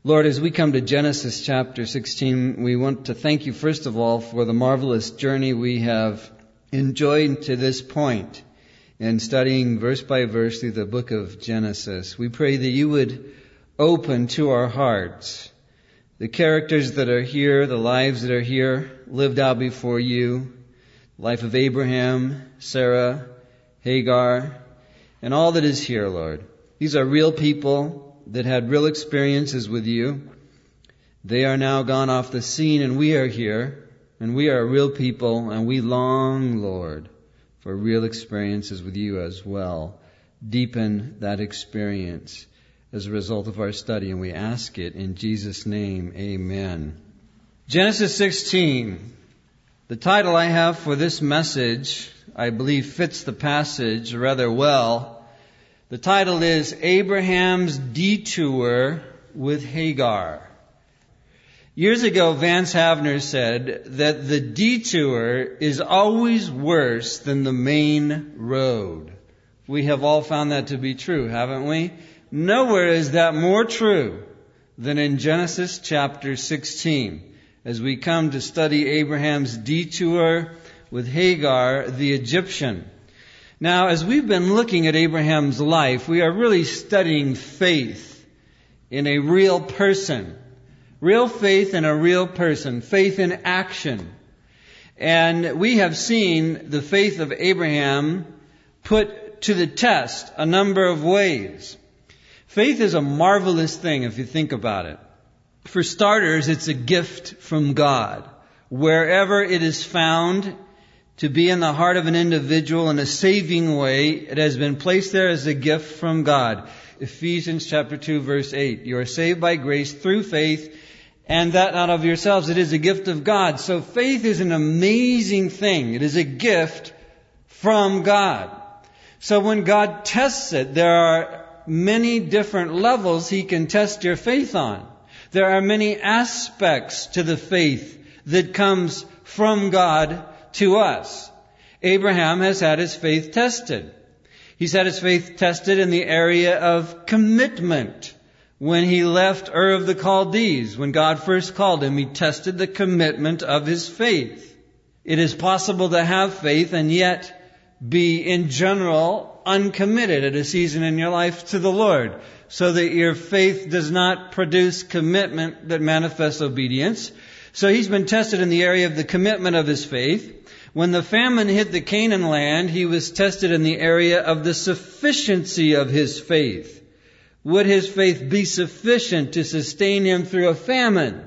Lord, as we come to Genesis chapter 16, we want to thank you, first of all, for the marvelous journey we have enjoyed to this point in studying verse by verse through the book of Genesis. We pray that you would open to our hearts the characters that are here, the lives that are here, lived out before you, the life of Abraham, Sarah, Hagar, and all that is here, Lord. These are real people that had real experiences with you. They are now gone off the scene, and we are here, and we are real people, and we long, Lord, for real experiences with you as well. Deepen that experience as a result of our study, and we ask it in Jesus' name, amen. Genesis 16. The title I have for this message, I believe, fits the passage rather well. The title is Abraham's Detour with Hagar. Years ago, Vance Havner said that the detour is always worse than the main road. We have all found that to be true, haven't we? Nowhere is that more true than in Genesis chapter 16, as we come to study Abraham's detour with Hagar, the Egyptian. Now, as we've been looking at Abraham's life, we are really studying faith in a real person. Real faith in a real person. Faith in action. And we have seen the faith of Abraham put to the test a number of ways. Faith is a marvelous thing if you think about it. For starters, it's a gift from God. Wherever it is found to be in the heart of an individual in a saving way, it has been placed there as a gift from God. Ephesians chapter 2 verse 8. You are saved by grace through faith, and that not of yourselves. It is a gift of God. So faith is an amazing thing. It is a gift from God. So when God tests it, there are many different levels He can test your faith on. There are many aspects to the faith that comes from God to us. Abraham has had his faith tested. He's had his faith tested in the area of commitment. When he left Ur of the Chaldees, when God first called him, he tested the commitment of his faith. It is possible to have faith and yet be, in general, uncommitted at a season in your life to the Lord, so that your faith does not produce commitment that manifests obedience. So he's been tested in the area of the commitment of his faith. When the famine hit the Canaan land, he was tested in the area of the sufficiency of his faith. Would his faith be sufficient to sustain him through a famine?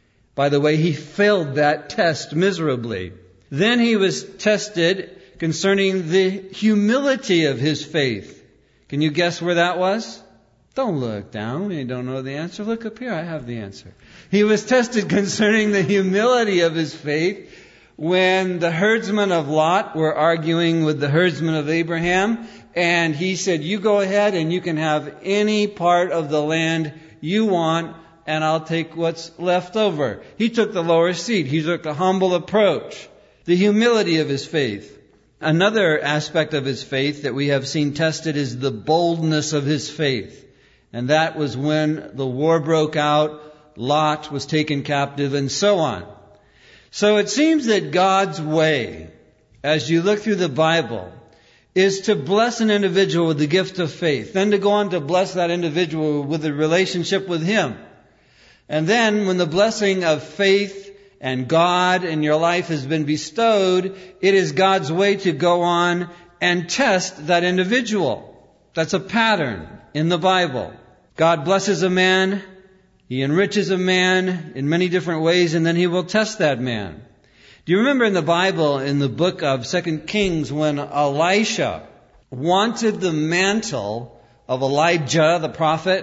By the way, he failed that test miserably. Then he was tested concerning the humility of his faith. Can you guess where that was? Don't look down. You don't know the answer. Look up here. I have the answer. He was tested concerning the humility of his faith when the herdsmen of Lot were arguing with the herdsmen of Abraham, and he said, you go ahead and you can have any part of the land you want, and I'll take what's left over. He took the lower seat. He took a humble approach. The humility of his faith. Another aspect of his faith that we have seen tested is the boldness of his faith. And that was when the war broke out, Lot was taken captive, and so on. So it seems that God's way, as you look through the Bible, is to bless an individual with the gift of faith, then to go on to bless that individual with a relationship with Him. And then when the blessing of faith and God in your life has been bestowed, it is God's way to go on and test that individual. That's a pattern in the Bible. God blesses a man, He enriches a man in many different ways, and then He will test that man. Do you remember in the Bible, in the book of 2 Kings, when Elisha wanted the mantle of Elijah, the prophet?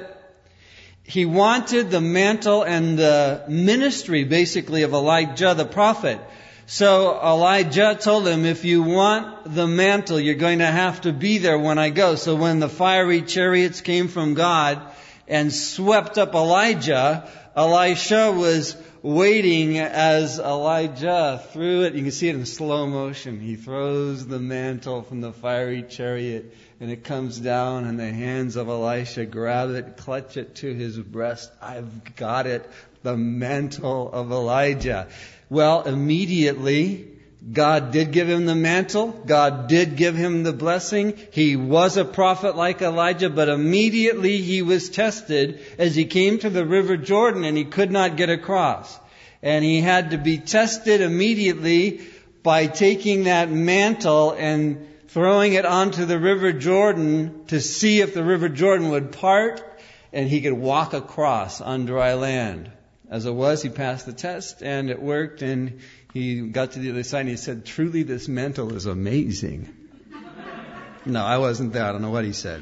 He wanted the mantle and the ministry, basically, of Elijah, the prophet. So Elijah told him, if you want the mantle, you're going to have to be there when I go. So when the fiery chariots came from God and swept up Elijah, Elisha was waiting as Elijah threw it. You can see it in slow motion. He throws the mantle from the fiery chariot and it comes down, and the hands of Elisha grab it, clutch it to his breast. I've got it, the mantle of Elijah. Well, immediately, God did give him the mantle. God did give him the blessing. He was a prophet like Elijah, but immediately he was tested as he came to the river Jordan, and he could not get across. And he had to be tested immediately by taking that mantle and throwing it onto the river Jordan to see if the river Jordan would part and he could walk across on dry land. As it was, he passed the test and it worked, and he got to the other side and he said, "Truly this mantle is amazing." No, I wasn't there. I don't know what he said.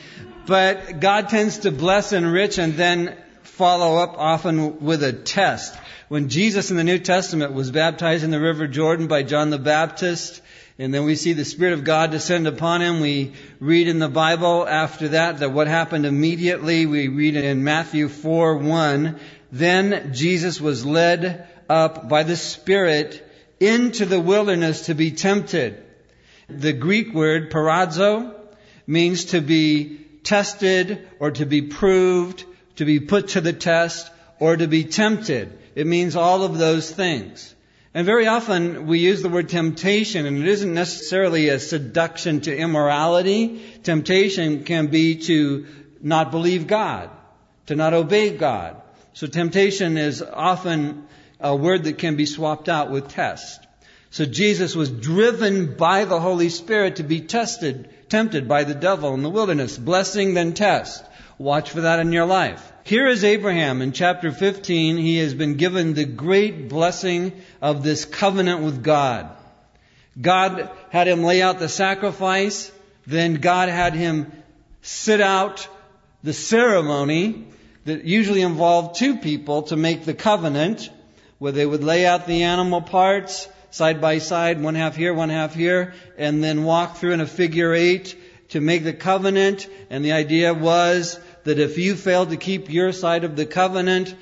But God tends to bless and enrich and then follow up often with a test. When Jesus in the New Testament was baptized in the river Jordan by John the Baptist, and then we see the Spirit of God descend upon him, we read in the Bible after that what happened immediately. We read in Matthew 4:1, "Then Jesus was led up by the Spirit into the wilderness to be tempted." The Greek word parazo means to be tested or to be proved, to be put to the test, or to be tempted. It means all of those things. And very often we use the word temptation, and it isn't necessarily a seduction to immorality. Temptation can be to not believe God, to not obey God. So temptation is often a word that can be swapped out with test. So Jesus was driven by the Holy Spirit to be tempted by the devil in the wilderness. Blessing, then test. Watch for that in your life. Here is Abraham in chapter 15. He has been given the great blessing of this covenant with God. God had him lay out the sacrifice. Then God had him sit out the ceremony that usually involved two people to make the covenant, where they would lay out the animal parts side by side, one half here, and then walk through in a figure 8 to make the covenant. And the idea was that if you failed to keep your side of the covenant,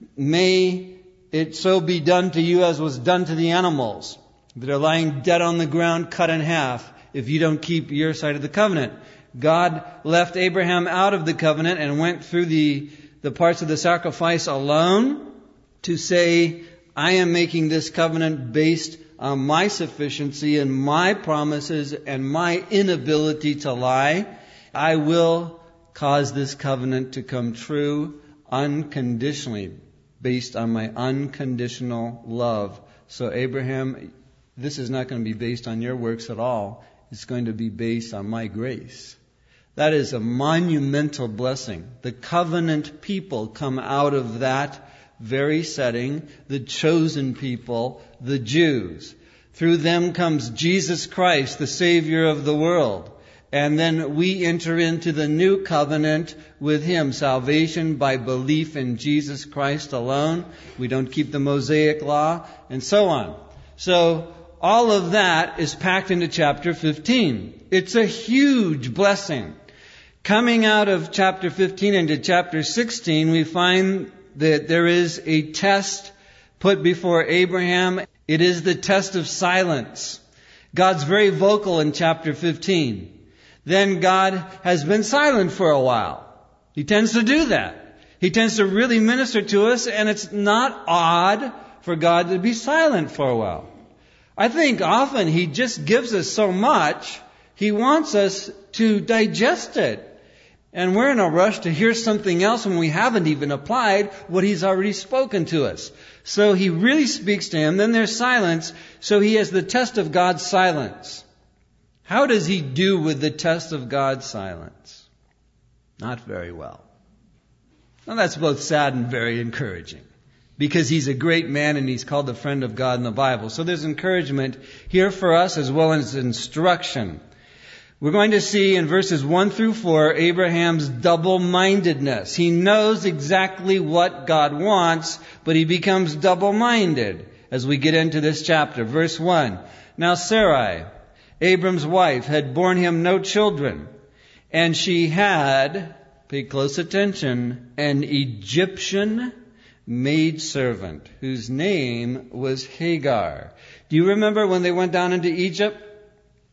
may it so be done to you as was done to the animals that are lying dead on the ground, cut in half, if you don't keep your side of the covenant. God left Abraham out of the covenant and went through the parts of the sacrifice alone to say, I am making this covenant based on my sufficiency and my promises and my inability to lie. I will cause this covenant to come true unconditionally, based on my unconditional love. So Abraham, this is not going to be based on your works at all. It's going to be based on my grace. That is a monumental blessing. The covenant people come out of that very setting, the chosen people, the Jews. Through them comes Jesus Christ, the Savior of the world. And then we enter into the new covenant with Him, salvation by belief in Jesus Christ alone. We don't keep the Mosaic law, and so on. So all of that is packed into chapter 15. It's a huge blessing. Coming out of chapter 15 into chapter 16, we find that there is a test put before Abraham. It is the test of silence. God's very vocal in chapter 15. Then God has been silent for a while. He tends to do that. He tends to really minister to us, and it's not odd for God to be silent for a while. I think often He just gives us so much, He wants us to digest it. And we're in a rush to hear something else when we haven't even applied what He's already spoken to us. So He really speaks to him. Then there's silence. So he has the test of God's silence. How does he do with the test of God's silence? Not very well. Now that's both sad and very encouraging, because he's a great man and he's called the friend of God in the Bible. So there's encouragement here for us as well as instruction. We're going to see in verses 1 through 4 Abraham's double-mindedness. He knows exactly what God wants, but he becomes double-minded as we get into this chapter. Verse 1. Now Sarai, Abram's wife, had borne him no children, and she had, pay close attention, an Egyptian maidservant whose name was Hagar. Do you remember when they went down into Egypt?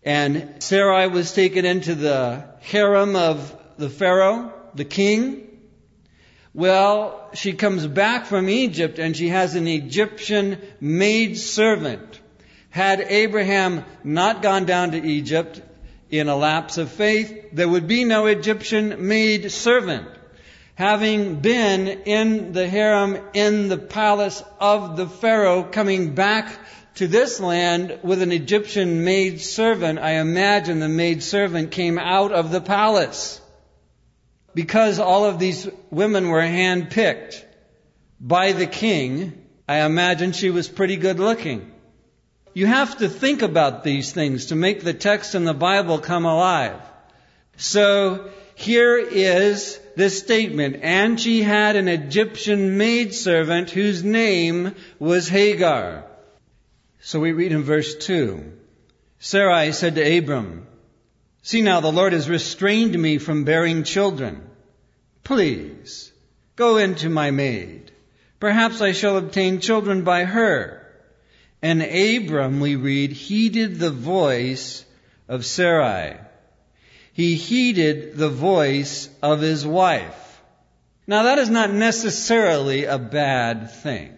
And Sarai was taken into the harem of the Pharaoh, the king. Well, she comes back from Egypt and she has an Egyptian maidservant. Had Abraham not gone down to Egypt in a lapse of faith, there would be no Egyptian maidservant. Having been in the harem, in the palace of the Pharaoh, coming back to this land with an Egyptian maidservant, I imagine the maidservant came out of the palace. Because all of these women were handpicked by the king, I imagine she was pretty good looking. You have to think about these things to make the text in the Bible come alive. So here is this statement, and she had an Egyptian maidservant whose name was Hagar. So we read in verse 2, Sarai said to Abram, "See now, the Lord has restrained me from bearing children. Please, go into my maid. Perhaps I shall obtain children by her." And Abram, we read, heeded the voice of Sarai. He heeded the voice of his wife. Now that is not necessarily a bad thing.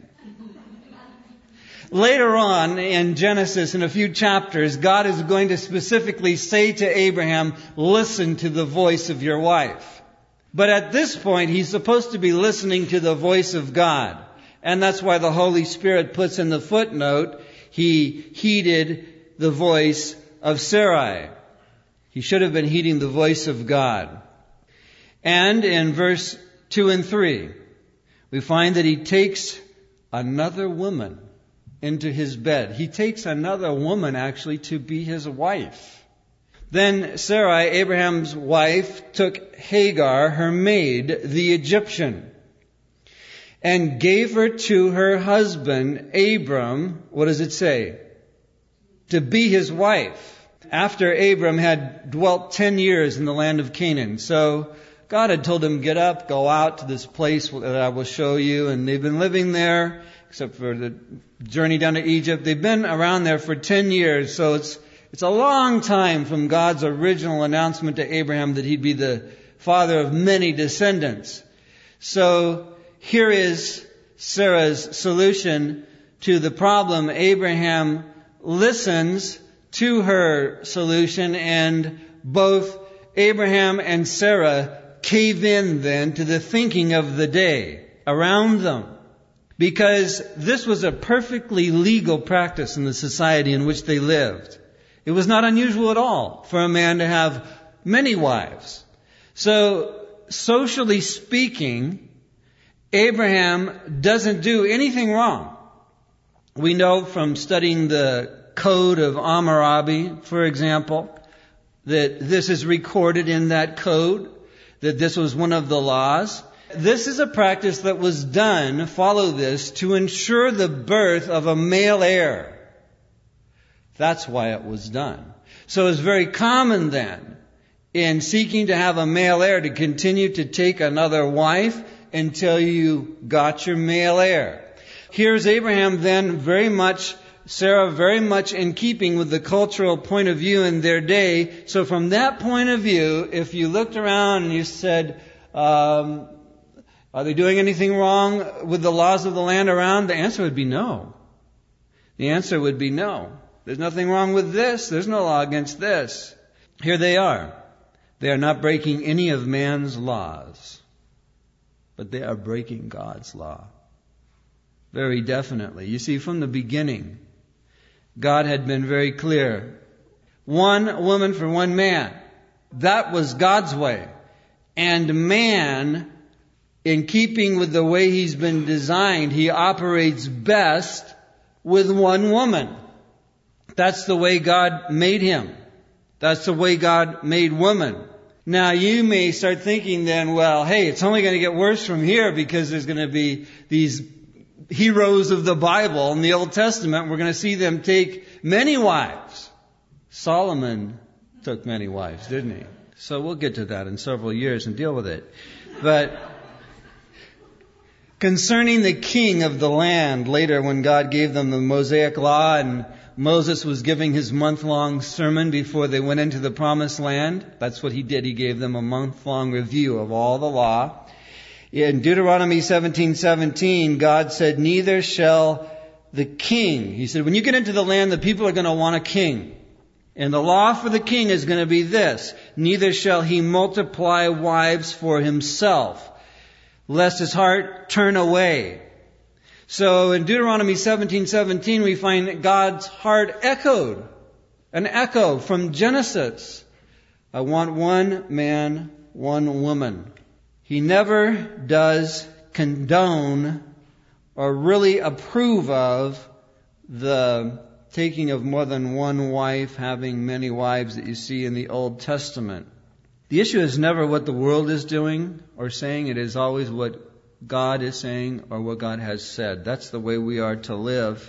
Later on in Genesis, in a few chapters, God is going to specifically say to Abraham, listen to the voice of your wife. But at this point, he's supposed to be listening to the voice of God. And that's why the Holy Spirit puts in the footnote, he heeded the voice of Sarai. He should have been heeding the voice of God. And in verse 2 and 3, we find that he takes another woman into his bed. He takes another woman actually to be his wife. Then Sarai, Abraham's wife, took Hagar, her maid, the Egyptian, and gave her to her husband, Abram, what does it say? To be his wife, after Abram had dwelt 10 years in the land of Canaan. So God had told him, get up, go out to this place that I will show you. And they've been living there, except for the journey down to Egypt. They've been around there for 10 years. So it's a long time from God's original announcement to Abraham that he'd be the father of many descendants. So here is Sarah's solution to the problem. Abraham listens to her solution, and both Abraham and Sarah cave in then to the thinking of the day around them. Because this was a perfectly legal practice in the society in which they lived. It was not unusual at all for a man to have many wives. So, socially speaking, Abraham doesn't do anything wrong. We know from studying the Code of Hammurabi, for example, that this is recorded in that code, that this was one of the laws. This is a practice that was done, follow this, to ensure the birth of a male heir. That's why it was done. So it's very common then, in seeking to have a male heir, to continue to take another wife until you got your male heir. Here's Abraham then Sarah very much in keeping with the cultural point of view in their day. So from that point of view, if you looked around and you said, are they doing anything wrong with the laws of the land around? The answer would be no. The answer would be no. There's nothing wrong with this. There's no law against this. Here they are. They are not breaking any of man's laws, but they are breaking God's law. Very definitely. You see, from the beginning, God had been very clear. One woman for one man. That was God's way. And man, in keeping with the way he's been designed, he operates best with one woman. That's the way God made him. That's the way God made woman. Now you may start thinking then, well, hey, it's only going to get worse from here because there's going to be these heroes of the Bible in the Old Testament. We're going to see them take many wives. Solomon took many wives, didn't he? So we'll get to that in several years and deal with it. But concerning the king of the land, later when God gave them the Mosaic law and Moses was giving his month-long sermon before they went into the promised land. That's what he did. He gave them a month-long review of all the law. In Deuteronomy 17:17, God said, neither shall the king. He said, when you get into the land, the people are going to want a king. And the law for the king is going to be this: neither shall he multiply wives for himself, lest his heart turn away. So in Deuteronomy 17:17, we find God's heart echoed, an echo from Genesis. I want one man, one woman. He never does condone or really approve of the taking of more than one wife, having many wives that you see in the Old Testament. The issue is never what the world is doing or saying. It is always what God is saying or what God has said. That's the way we are to live.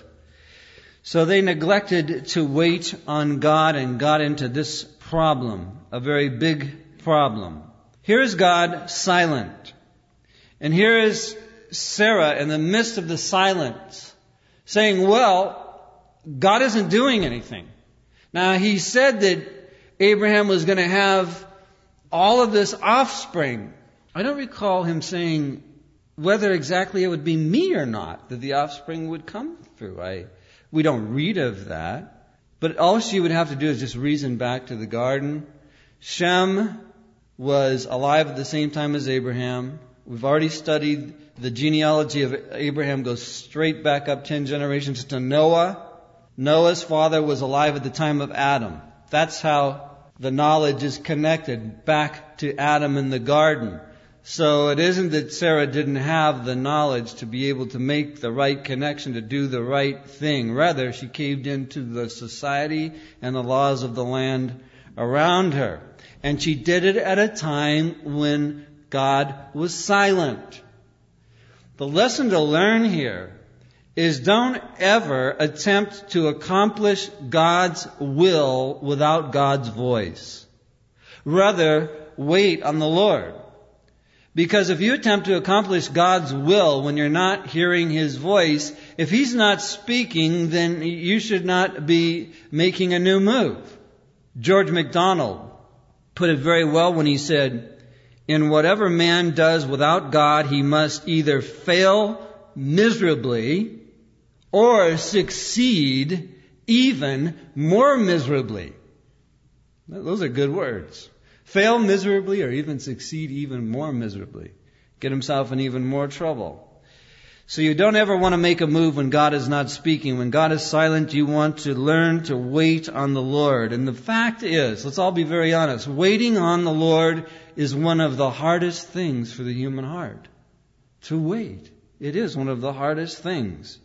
So they neglected to wait on God and got into this problem, a very big problem. Here is God silent. And here is Sarah in the midst of the silence saying, well, God isn't doing anything. Now, he said that Abraham was going to have all of this offspring. I don't recall him saying whether exactly it would be me or not that the offspring would come through. We don't read of that. But all she would have to do is just reason back to the garden. Shem was alive at the same time as Abraham. We've already studied the genealogy of Abraham goes straight back up 10 generations to Noah. Noah's father was alive at the time of Adam. That's how the knowledge is connected back to Adam in the garden. So it isn't that Sarah didn't have the knowledge to be able to make the right connection, to do the right thing. Rather, she caved into the society and the laws of the land around her. And she did it at a time when God was silent. The lesson to learn here is don't ever attempt to accomplish God's will without God's voice. Rather, wait on the Lord. Because if you attempt to accomplish God's will when you're not hearing His voice, if He's not speaking, then you should not be making a new move. George MacDonald put it very well when he said, in whatever man does without God, he must either fail miserably or succeed even more miserably. Those are good words. Fail miserably or even succeed even more miserably. Get himself in even more trouble. So you don't ever want to make a move when God is not speaking. When God is silent, you want to learn to wait on the Lord. And the fact is, let's all be very honest, waiting on the Lord is one of the hardest things for the human heart. To wait. It is one of the hardest things.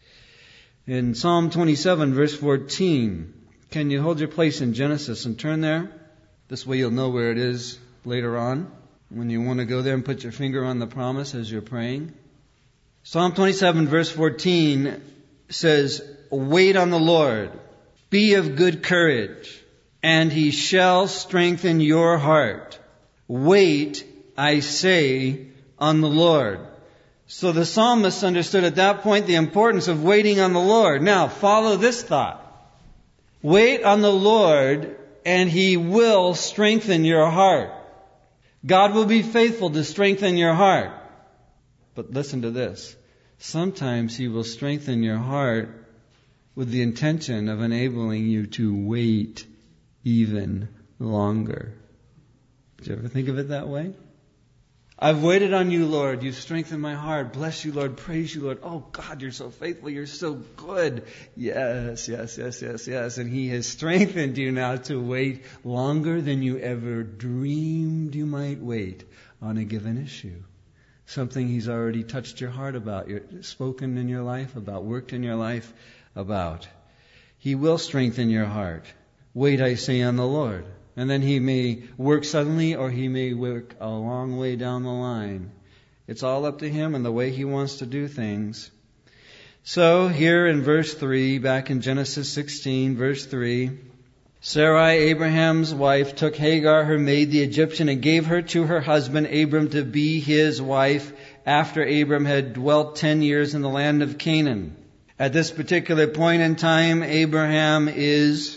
In Psalm 27, verse 14, can you hold your place in Genesis and turn there? This way you'll know where it is later on, when you want to go there and put your finger on the promise as you're praying. Psalm 27, verse 14 says, wait on the Lord, be of good courage, and He shall strengthen your heart. Wait, I say, on the Lord. So the psalmist understood at that point the importance of waiting on the Lord. Now, follow this thought. Wait on the Lord, and He will strengthen your heart. God will be faithful to strengthen your heart. But listen to this. Sometimes He will strengthen your heart with the intention of enabling you to wait even longer. Did you ever think of it that way? I've waited on you, Lord. You've strengthened my heart. Bless you, Lord. Praise you, Lord. Oh, God, you're so faithful. You're so good. Yes. And He has strengthened you now to wait longer than you ever dreamed you might wait on a given issue. Something He's already touched your heart about, spoken in your life about, worked in your life about. He will strengthen your heart. Wait, I say, on the Lord. And then He may work suddenly or He may work a long way down the line. It's all up to Him and the way He wants to do things. So here in verse 3, back in Genesis 16, verse 3, Sarai, Abraham's wife, took Hagar, her maid, the Egyptian, and gave her to her husband Abram to be his wife after Abram had dwelt 10 years in the land of Canaan. At this particular point in time, Abraham is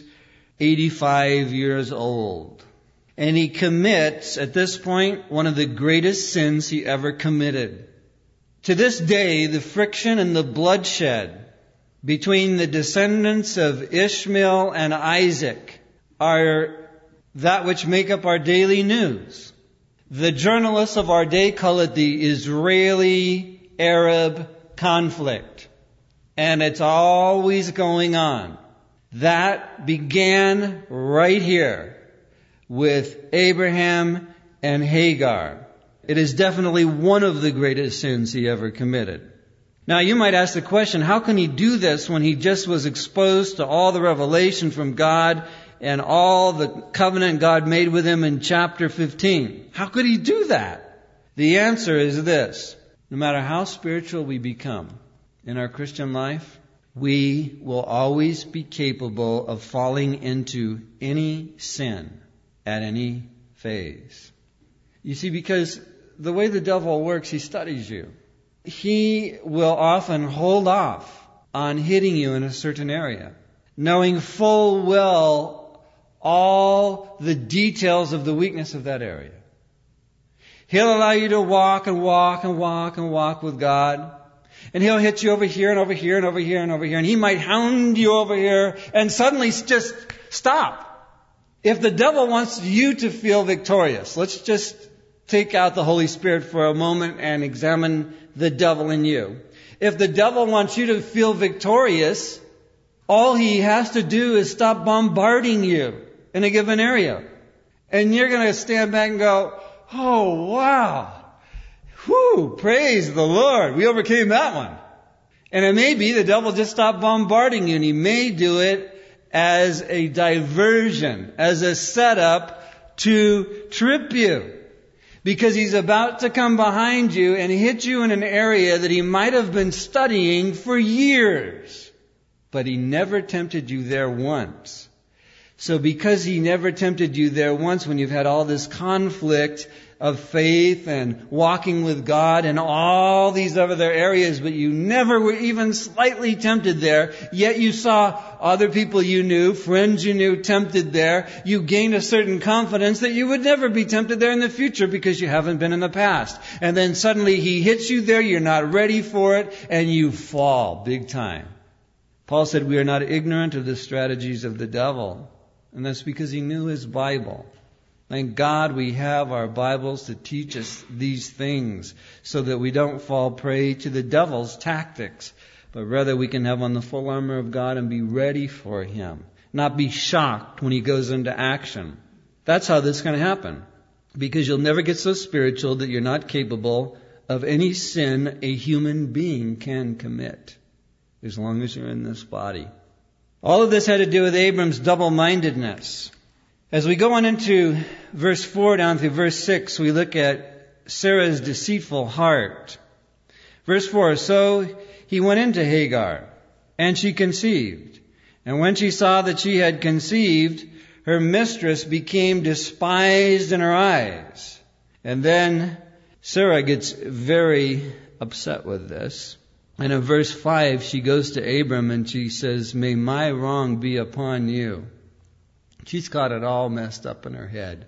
85 years old. And he commits, at this point, one of the greatest sins he ever committed. To this day, the friction and the bloodshed between the descendants of Ishmael and Isaac are that which make up our daily news. The journalists of our day call it the Israeli-Arab conflict. And it's always going on. That began right here with Abraham and Hagar. It is definitely one of the greatest sins he ever committed. Now you might ask the question, how can he do this when he just was exposed to all the revelation from God and all the covenant God made with him in chapter 15? How could he do that? The answer is this: no matter how spiritual we become in our Christian life, we will always be capable of falling into any sin at any phase. You see, because the way the devil works, he studies you. He will often hold off on hitting you in a certain area, knowing full well all the details of the weakness of that area. He'll allow you to walk and walk and walk and walk with God. And he'll hit you over here and over here and over here and over here. And he might hound you over here and suddenly just stop. If the devil wants you to feel victorious, let's just take out the Holy Spirit for a moment and examine the devil in you. If the devil wants you to feel victorious, all he has to do is stop bombarding you in a given area. And you're going to stand back and go, oh, wow. Whew, praise the Lord. We overcame that one. And it may be the devil just stopped bombarding you, and he may do it as a diversion, as a setup to trip you. Because he's about to come behind you and hit you in an area that he might have been studying for years. But he never tempted you there once. So because he never tempted you there once, when you've had all this conflict of faith and walking with God and all these other areas, but you never were even slightly tempted there, yet you saw other people you knew, friends you knew tempted there, you gained a certain confidence that you would never be tempted there in the future because you haven't been in the past. And then suddenly he hits you there, you're not ready for it, and you fall big time. Paul said we are not ignorant of the strategies of the devil. And that's because he knew his Bible. Thank God we have our Bibles to teach us these things so that we don't fall prey to the devil's tactics, but rather we can have on the full armor of God and be ready for him, not be shocked when he goes into action. That's how this is going to happen, because you'll never get so spiritual that you're not capable of any sin a human being can commit, as long as you're in this body. All of this had to do with Abram's double-mindedness. As we go on into verse 4 down through verse 6, we look at Sarah's deceitful heart. Verse 4, so he went into Hagar, and she conceived. And when she saw that she had conceived, her mistress became despised in her eyes. And then Sarah gets very upset with this. And in verse 5, she goes to Abram and she says, may my wrong be upon you. She's got it all messed up in her head.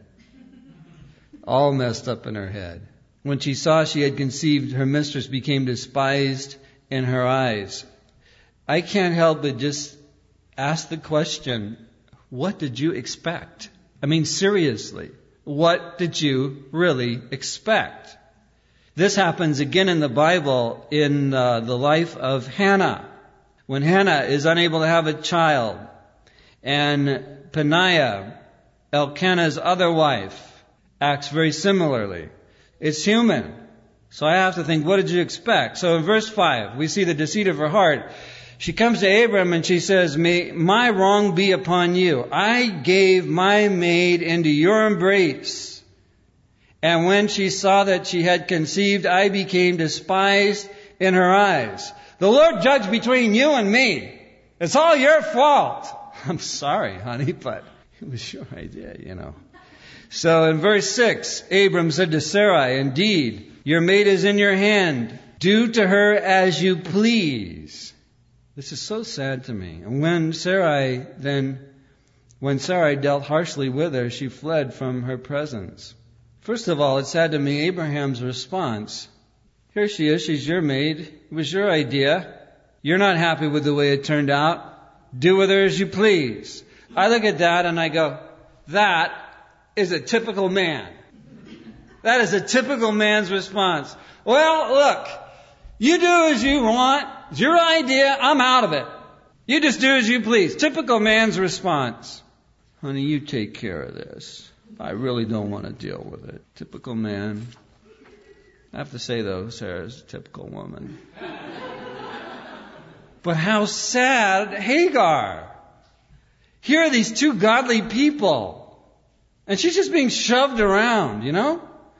All messed up in her head. When she saw she had conceived, her mistress became despised in her eyes. I can't help but just ask the question, what did you expect? I mean, seriously, what did you really expect? This happens again in the Bible in the life of Hannah. When Hannah is unable to have a child, and Peninnah, Elkanah's other wife, acts very similarly. It's human. So I have to think, what did you expect? So in verse 5, we see the deceit of her heart. She comes to Abram and she says, may my wrong be upon you. I gave my maid into your embrace. And when she saw that she had conceived, I became despised in her eyes. The Lord judged between you and me. It's all your fault. I'm sorry, honey, but it was your idea, you know. So in verse 6, Abram said to Sarai, indeed, your maid is in your hand. Do to her as you please. This is so sad to me. And when Sarai dealt harshly with her, she fled from her presence. First of all, it's sad to me, Abraham's response. Here she is, she's your maid. It was your idea. You're not happy with the way it turned out. Do with her as you please. I look at that and I go, that is a typical man. That is a typical man's response. Well, look, you do as you want. It's your idea. I'm out of it. You just do as you please. Typical man's response. Honey, you take care of this. I really don't want to deal with it. Typical man. I have to say, though, Sarah's a typical woman. But how sad, Hagar. Here are these two godly people. And she's just being shoved around, you know?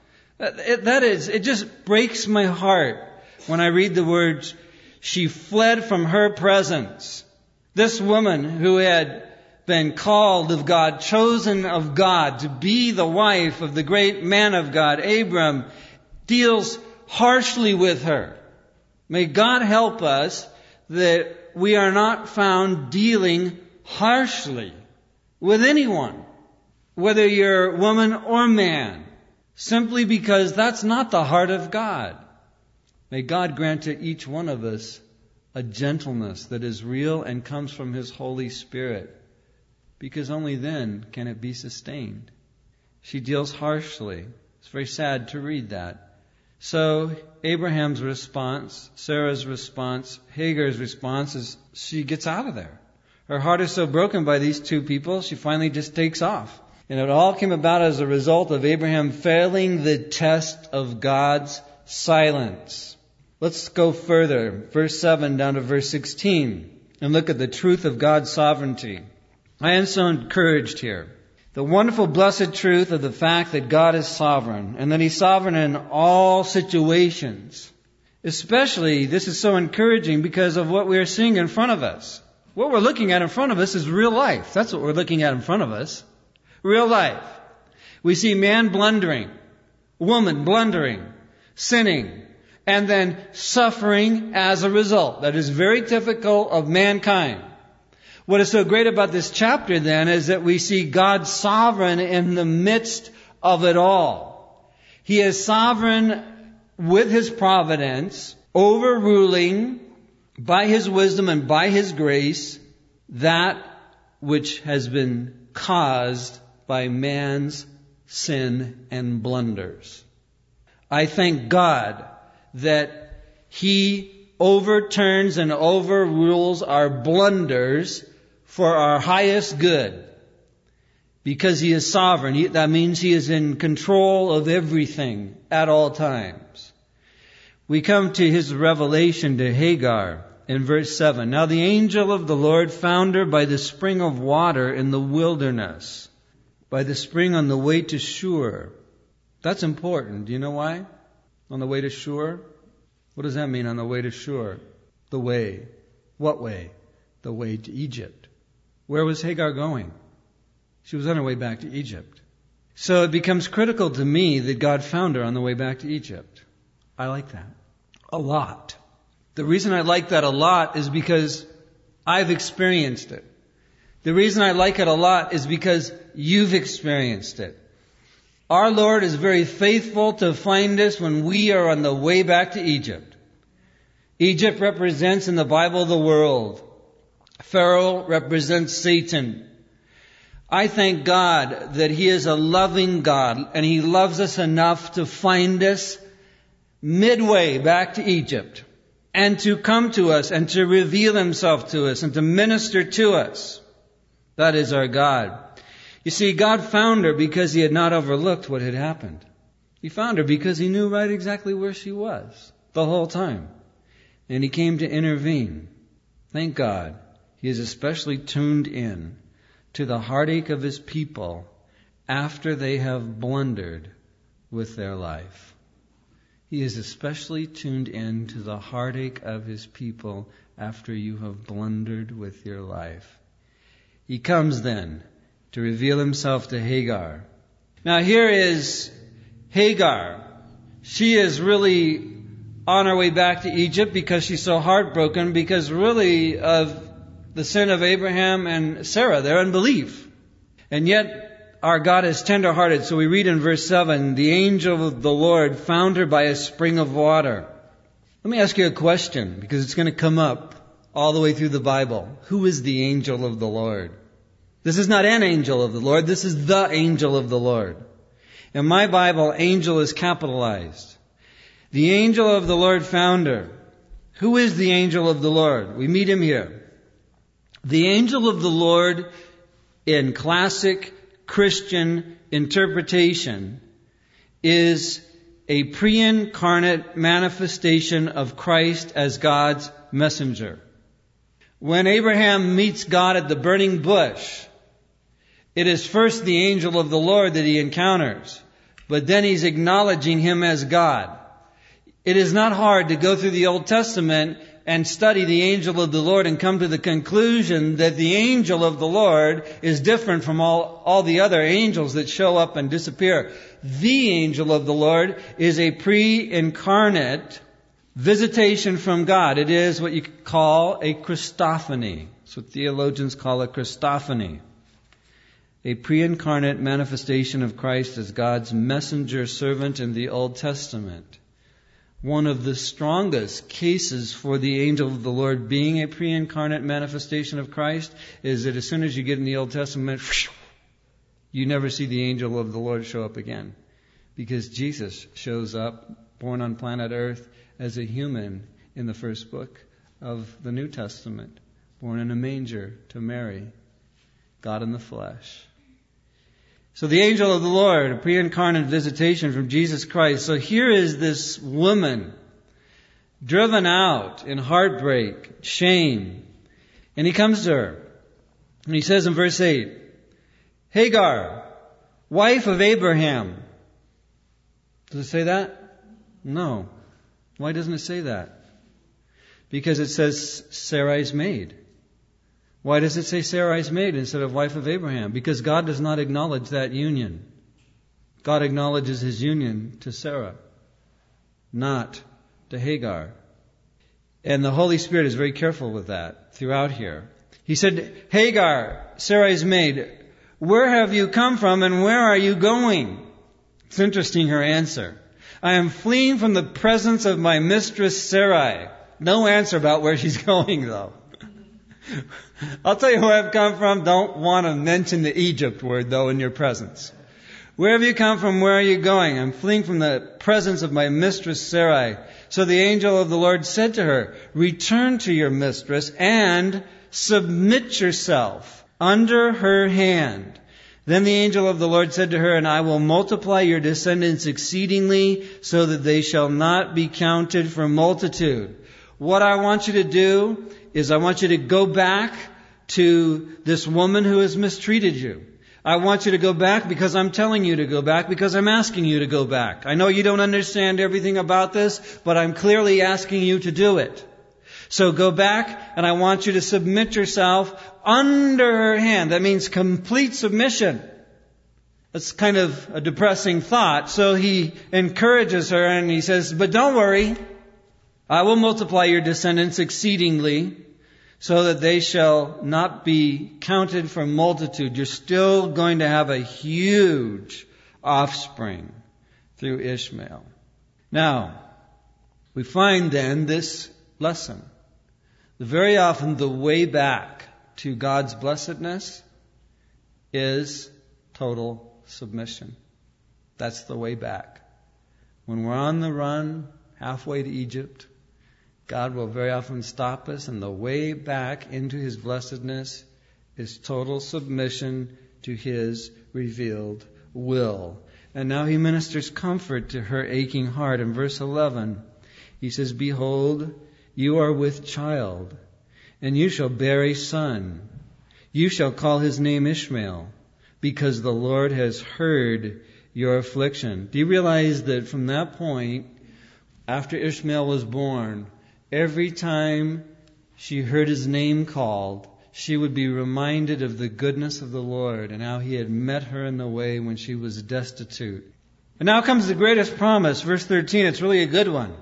It just breaks my heart when I read the words, she fled from her presence. This woman who had been called of God, chosen of God to be the wife of the great man of God, Abram, deals harshly with her. May God help us that we are not found dealing harshly with anyone, whether you're woman or man, simply because that's not the heart of God. May God grant to each one of us a gentleness that is real and comes from His Holy Spirit, because only then can it be sustained. She deals harshly. It's very sad to read that. So Abraham's response, Sarah's response, Hagar's response is she gets out of there. Her heart is so broken by these two people, she finally just takes off. And it all came about as a result of Abraham failing the test of God's silence. Let's go further, verse 7 down to verse 16, and look at the truth of God's sovereignty. I am so encouraged here. The wonderful, blessed truth of the fact that God is sovereign, and that He's sovereign in all situations. Especially, this is so encouraging because of what we are seeing in front of us. What we're looking at in front of us is real life. That's what we're looking at in front of us. Real life. We see man blundering, woman blundering, sinning, and then suffering as a result. That is very typical of mankind. What is so great about this chapter then is that we see God sovereign in the midst of it all. He is sovereign with His providence, overruling by His wisdom and by His grace that which has been caused by man's sin and blunders. I thank God that He overturns and overrules our blunders for our highest good. Because He is sovereign. That means He is in control of everything at all times. We come to His revelation to Hagar in verse 7. Now the angel of the Lord found her by the spring of water in the wilderness, by the spring on the way to Shur. That's important. Do you know why? On the way to Shur? What does that mean, on the way to Shur? The way. What way? The way to Egypt. Where was Hagar going? She was on her way back to Egypt. So it becomes critical to me that God found her on the way back to Egypt. I like that a lot. The reason I like that a lot is because I've experienced it. The reason I like it a lot is because you've experienced it. Our Lord is very faithful to find us when we are on the way back to Egypt. Egypt represents in the Bible the world. Pharaoh represents Satan. I thank God that He is a loving God and He loves us enough to find us midway back to Egypt and to come to us and to reveal Himself to us and to minister to us. That is our God. You see, God found her because He had not overlooked what had happened. He found her because He knew right exactly where she was the whole time. And He came to intervene. Thank God. He is especially tuned in to the heartache of His people after they have blundered with their life. He is especially tuned in to the heartache of His people after you have blundered with your life. He comes then to reveal Himself to Hagar. Now here is Hagar. She is really on her way back to Egypt because she's so heartbroken because really of the sin of Abraham and Sarah, their unbelief. And yet our God is tender-hearted. So we read in verse 7, the angel of the Lord found her by a spring of water. Let me ask you a question because it's going to come up all the way through the Bible. Who is the angel of the Lord? This is not an angel of the Lord. This is the angel of the Lord. In my Bible, angel is capitalized. The angel of the Lord found her. Who is the angel of the Lord? We meet him here. The angel of the Lord in classic Christian interpretation is a pre-incarnate manifestation of Christ as God's messenger. When Abraham meets God at the burning bush, it is first the angel of the Lord that he encounters, but then he's acknowledging him as God. It is not hard to go through the Old Testament and study the angel of the Lord and come to the conclusion that the angel of the Lord is different from all the other angels that show up and disappear. The angel of the Lord is a pre-incarnate visitation from God. It is what you call a Christophany. That's what theologians call a Christophany. A pre-incarnate manifestation of Christ as God's messenger servant in the Old Testament. One of the strongest cases for the angel of the Lord being a pre-incarnate manifestation of Christ is that as soon as you get in the Old Testament, you never see the angel of the Lord show up again. Because Jesus shows up, born on planet Earth, as a human in the first book of the New Testament. Born in a manger to Mary, God in the flesh. So the angel of the Lord, a pre-incarnate visitation from Jesus Christ. So here is this woman, driven out in heartbreak, shame. And he comes to her. And he says in verse 8, Hagar, wife of Abraham. Does it say that? No. Why doesn't it say that? Because it says Sarai's maid. Why does it say Sarai's maid instead of wife of Abraham? Because God does not acknowledge that union. God acknowledges his union to Sarah, not to Hagar. And the Holy Spirit is very careful with that throughout here. He said, Hagar, Sarai's maid, where have you come from and where are you going? It's interesting, her answer. I am fleeing from the presence of my mistress Sarai. No answer about where she's going, though. I'll tell you where I've come from. Don't want to mention the Egypt word, though, in your presence. Where have you come from? Where are you going? I'm fleeing from the presence of my mistress Sarai. So the angel of the Lord said to her, return to your mistress and submit yourself under her hand. Then the angel of the Lord said to her, and I will multiply your descendants exceedingly so that they shall not be counted for multitude. What I want you to do is I want you to go back to this woman who has mistreated you. I want you to go back because I'm telling you to go back, because I'm asking you to go back. I know you don't understand everything about this, but I'm clearly asking you to do it. So go back, and I want you to submit yourself under her hand. That means complete submission. That's kind of a depressing thought. So he encourages her, and he says, but don't worry. I will multiply your descendants exceedingly, so that they shall not be counted for multitude. You're still going to have a huge offspring through Ishmael. Now, we find then this lesson. Very often the way back to God's blessedness is total submission. That's the way back. When we're on the run, halfway to Egypt, God will very often stop us, and the way back into his blessedness is total submission to his revealed will. And now he ministers comfort to her aching heart. In verse 11, he says, behold, you are with child, and you shall bear a son. You shall call his name Ishmael, because the Lord has heard your affliction. Do you realize that from that point, after Ishmael was born, every time she heard his name called, she would be reminded of the goodness of the Lord and how he had met her in the way when she was destitute. And now comes the greatest promise, verse 13. It's really a good one.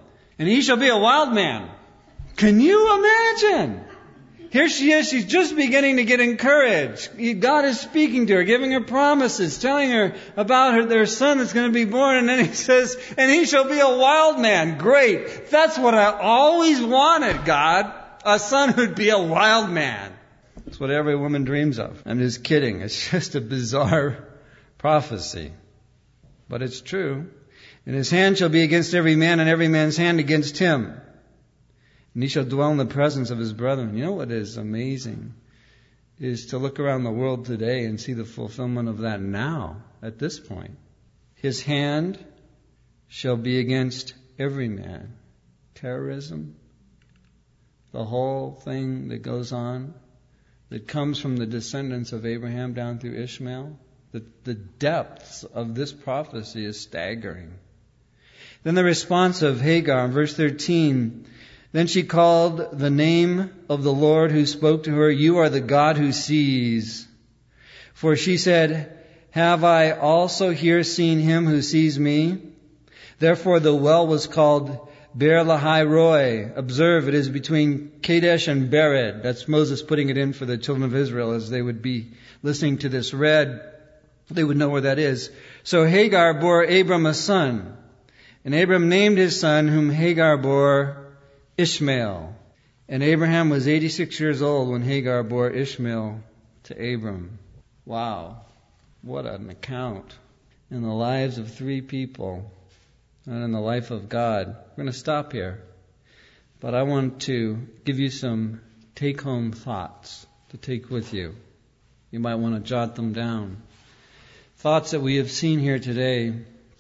and he shall be a wild man. Can you imagine? Here she is, she's just beginning to get encouraged. God is speaking to her, giving her promises, telling her about their son that's going to be born, and then he says, and he shall be a wild man. Great. That's what I always wanted, God. A son who'd be a wild man. That's what every woman dreams of. I'm just kidding. It's just a bizarre prophecy. But it's true. And his hand shall be against every man, and every man's hand against him. And he shall dwell in the presence of his brethren. You know what is amazing? Is to look around the world today and see the fulfillment of that now, at this point. His hand shall be against every man. Terrorism, the whole thing that goes on, that comes from the descendants of Abraham down through Ishmael. The depths of this prophecy is staggering. Then the response of Hagar in verse 13, then she called the name of the Lord who spoke to her, you are the God who sees. For she said, have I also here seen him who sees me? Therefore the well was called Beer Lahai Roi. Observe, it is between Kadesh and Bered. That's Moses putting it in for the children of Israel as they would be listening to this read. They would know where that is. So Hagar bore Abram a son. And Abram named his son, whom Hagar bore, Ishmael. And Abraham was 86 years old when Hagar bore Ishmael to Abram. Wow. What an account in the lives of three people and in the life of God. We're going to stop here. But I want to give you some take-home thoughts to take with you. You might want to jot them down. Thoughts that we have seen here today.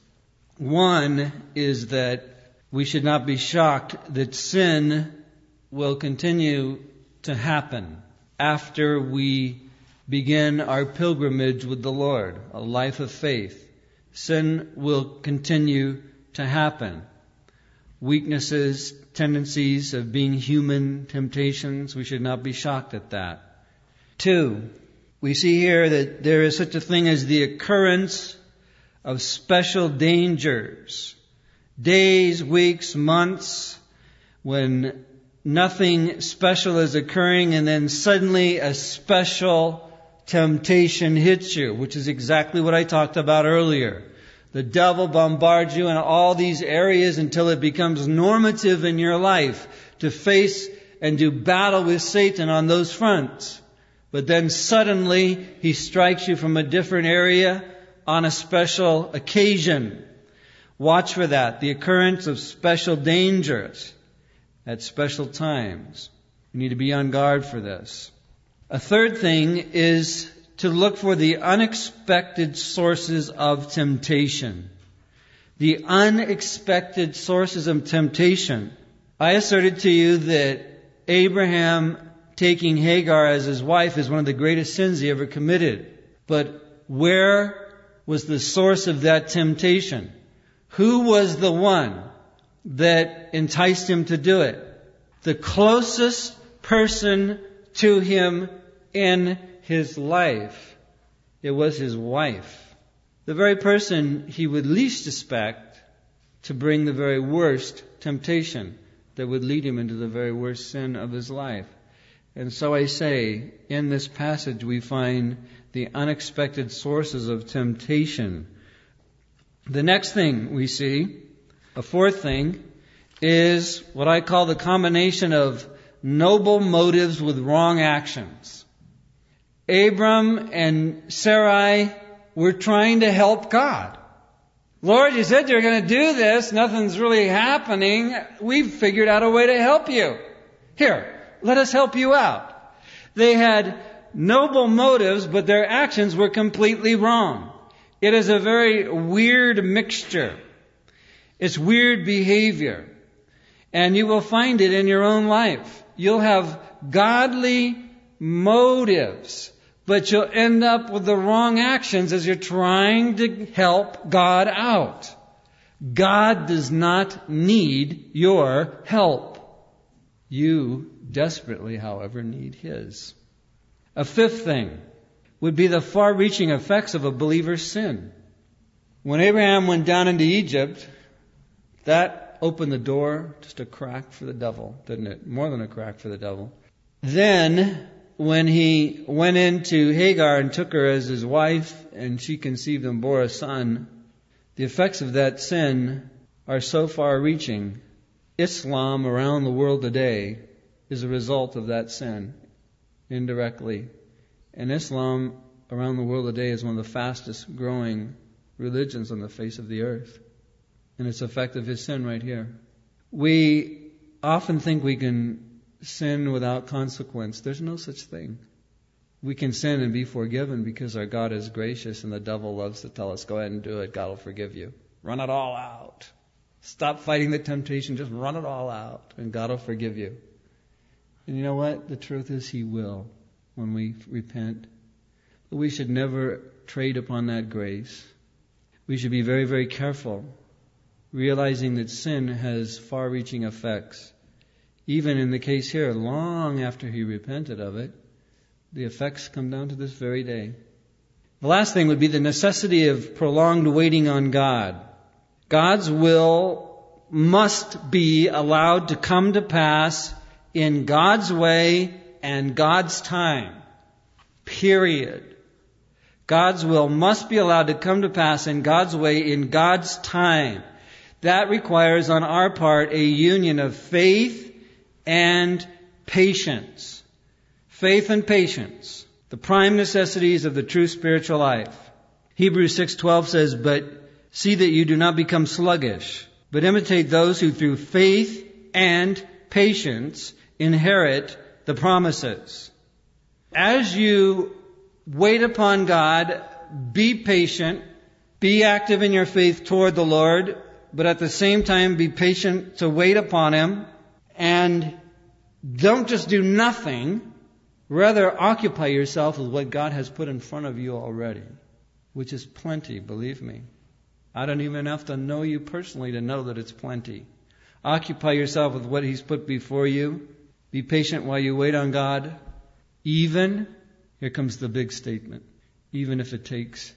One is that we should not be shocked that sin will continue to happen after we begin our pilgrimage with the Lord, a life of faith. Sin will continue to happen. Weaknesses, tendencies of being human, temptations, we should not be shocked at that. 2, we see here that there is such a thing as the occurrence of special dangers. Days, weeks, months, when nothing special is occurring and then suddenly a special temptation hits you, which is exactly what I talked about earlier. The devil bombards you in all these areas until it becomes normative in your life to face and do battle with Satan on those fronts. But then suddenly he strikes you from a different area on a special occasion. Watch for that, the occurrence of special dangers at special times. You need to be on guard for this. A third thing is to look for the unexpected sources of temptation. The unexpected sources of temptation. I asserted to you that Abraham taking Hagar as his wife is one of the greatest sins he ever committed. But where was the source of that temptation? Who was the one that enticed him to do it? The closest person to him in his life. It was his wife. The very person he would least expect to bring the very worst temptation that would lead him into the very worst sin of his life. And so I say, in this passage we find the unexpected sources of temptation. The next thing we see, a fourth thing, is what I call the combination of noble motives with wrong actions. Abram and Sarai were trying to help God. Lord, you said you're going to do this. Nothing's really happening. We've figured out a way to help you. Here, let us help you out. They had noble motives, but their actions were completely wrong. It is a very weird mixture. It's weird behavior. And you will find it in your own life. You'll have godly motives, but you'll end up with the wrong actions as you're trying to help God out. God does not need your help. You desperately, however, need His. A fifth thing would be the far-reaching effects of a believer's sin. When Abraham went down into Egypt, that opened the door, just a crack for the devil, didn't it? More than a crack for the devil. Then, when he went into Hagar and took her as his wife, and she conceived and bore a son, the effects of that sin are so far-reaching. Islam around the world today is a result of that sin, indirectly. And Islam around the world today is one of the fastest growing religions on the face of the earth. And it's effect of his sin right here. We often think we can sin without consequence. There's no such thing. We can sin and be forgiven because our God is gracious, and the devil loves to tell us, go ahead and do it, God will forgive you. Run it all out. Stop fighting the temptation, just run it all out, and God will forgive you. And you know what? The truth is He will when we repent. But we should never trade upon that grace. We should be very, very careful, realizing that sin has far-reaching effects. Even in the case here, long after he repented of it, the effects come down to this very day. The last thing would be the necessity of prolonged waiting on God. God's will must be allowed to come to pass in God's way and God's time. Period. God's will must be allowed to come to pass in God's way in God's time. That requires on our part a union of faith and patience. Faith and patience, the prime necessities of the true spiritual life. Hebrews 6:12 says, but see that you do not become sluggish, but imitate those who through faith and patience inherit the promises. As you wait upon God, be patient, be active in your faith toward the Lord, but at the same time be patient to wait upon Him, and don't just do nothing. Rather, occupy yourself with what God has put in front of you already, which is plenty, believe me. I don't even have to know you personally to know that it's plenty. Occupy yourself with what He's put before you. Be patient while you wait on God. Even, here comes the big statement, even if it takes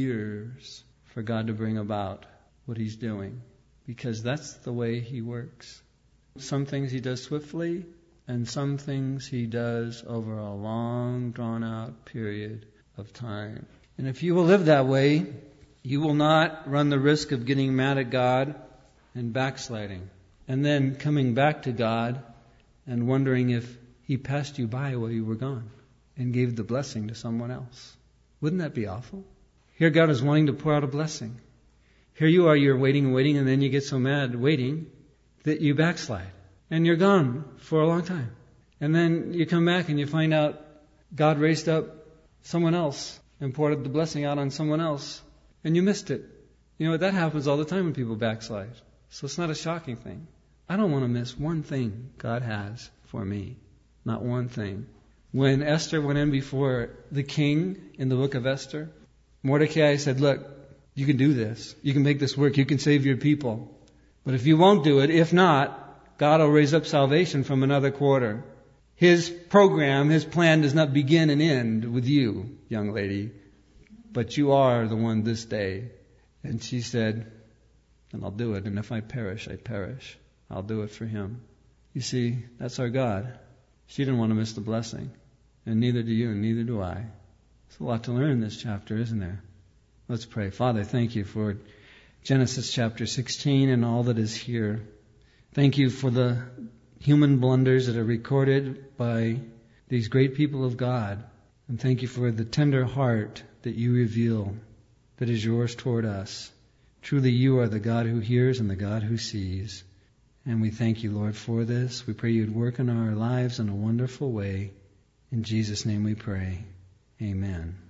years for God to bring about what He's doing. Because that's the way He works. Some things He does swiftly, and some things He does over a long, drawn-out period of time. And if you will live that way, you will not run the risk of getting mad at God and backsliding, and then coming back to God and wondering if He passed you by while you were gone and gave the blessing to someone else. Wouldn't that be awful? Here God is wanting to pour out a blessing. Here you are, you're waiting and waiting, and then you get so mad waiting that you backslide. And you're gone for a long time. And then you come back and you find out God raised up someone else and poured the blessing out on someone else. And you missed it. You know what? That happens all the time when people backslide. So it's not a shocking thing. I don't want to miss one thing God has for me. Not one thing. When Esther went in before the king in the book of Esther, Mordecai said, look, you can do this. You can make this work. You can save your people. But if you won't do it, if not, God will raise up salvation from another quarter. His program, His plan does not begin and end with you, young lady, but you are the one this day. And she said, and I'll do it. And if I perish, I perish. I'll do it for Him. You see, that's our God. She didn't want to miss the blessing. And neither do you, and neither do I. There's a lot to learn in this chapter, isn't there? Let's pray. Father, thank You for Genesis chapter 16 and all that is here. Thank You for the human blunders that are recorded by these great people of God. And thank You for the tender heart that You reveal that is Yours toward us. Truly You are the God who hears and the God who sees. And we thank You, Lord, for this. We pray You'd work in our lives in a wonderful way. In Jesus' name we pray. Amen.